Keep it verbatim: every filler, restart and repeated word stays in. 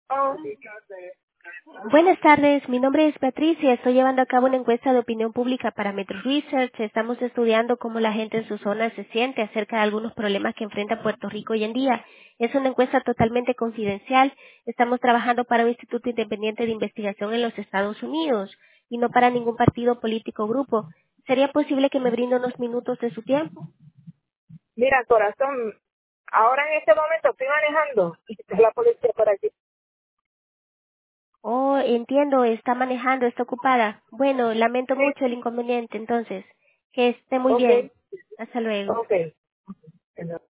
Oh, Buenas tardes, mi nombre es Patricia. Estoy llevando a cabo una encuesta de opinión pública para Metro Research. Estamos estudiando cómo la gente en su zona se siente acerca de algunos problemas que enfrenta Puerto Rico hoy en día. Es una encuesta totalmente confidencial. Estamos trabajando para un instituto independiente de investigación en los Estados Unidos y no para ningún partido político o grupo. ¿Sería posible que me brinde unos minutos de su tiempo? mira, corazón, ahora en este momento estoy manejando y está la policía por aquí. Oh, entiendo, está manejando, está ocupada. Bueno, lamento Sí, mucho el inconveniente, entonces. Que esté muy ok, bien. Hasta luego. ok.